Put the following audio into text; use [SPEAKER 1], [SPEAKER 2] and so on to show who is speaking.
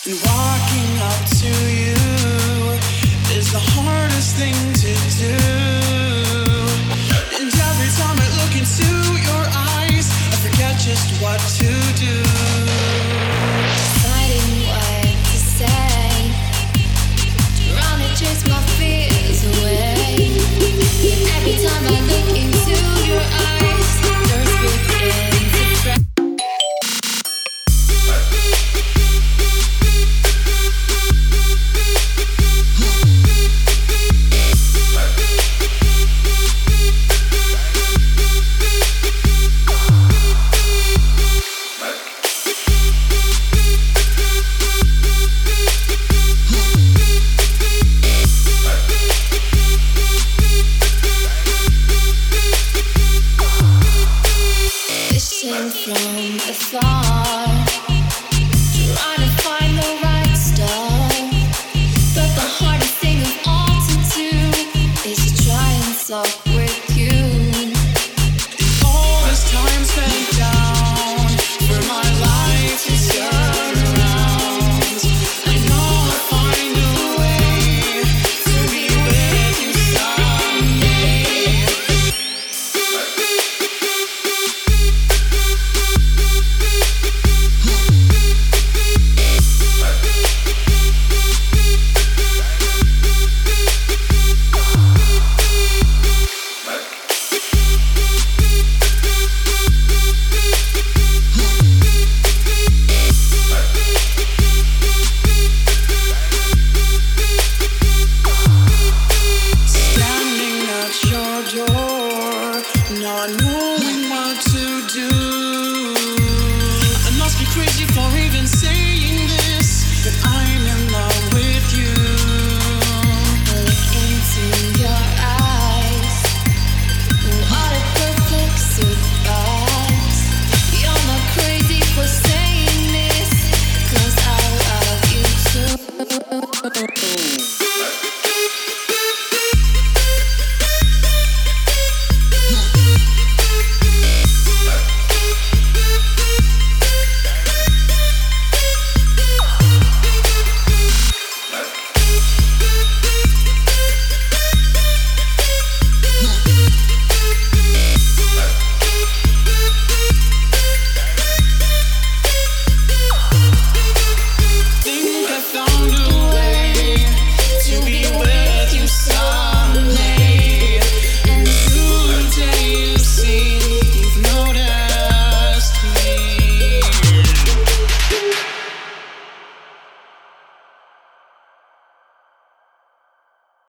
[SPEAKER 1] Walking up to you is the hardest thing to do. And every time I look into your eyes, I forget just what to do.
[SPEAKER 2] Deciding what to say, trying to chase my fears away. And every time I look into your eyes, thirst begins to fray. From afar, trying to find the right stuff, but the hardest thing of all to do is to try and solve.